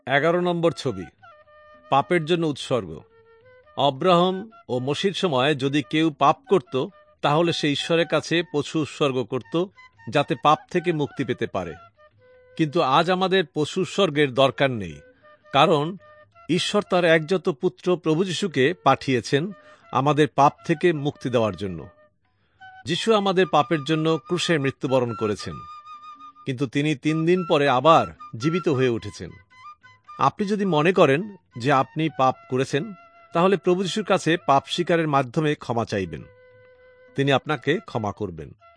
11 নম্বর ছবি, পাপের জন্য উৎসর্গ। অব্রাহাম ও মোশির সময় যদি কেউ পাপ করত, তাহলে সে ঈশ্বরের কাছে পশু উৎসর্গ করত, যাতে পাপ থেকে মুক্তি পেতে পারে। কিন্তু আজ আমাদের পশু উৎসর্গের দরকার নেই, কারণ ঈশ্বর তার একজাত পুত্র প্রভু যীশুকে পাঠিয়েছেন আমাদের পাপ থেকে মুক্তি দেওয়ার জন্য। যীশু আমাদের পাপের জন্য ক্রুশে মৃত্যুবরণ করেছেন, কিন্তু তিনি 3 দিন পরে আবার জীবিত হয়ে উঠেছেন। আপনি যদি মনে করেন যে আপনি পাপ করেছেন, তাহলে প্রভু যীশুর কাছে পাপ স্বীকারের মাধ্যমে ক্ষমা চাইবেন। তিনি আপনাকে ক্ষমা করবেন।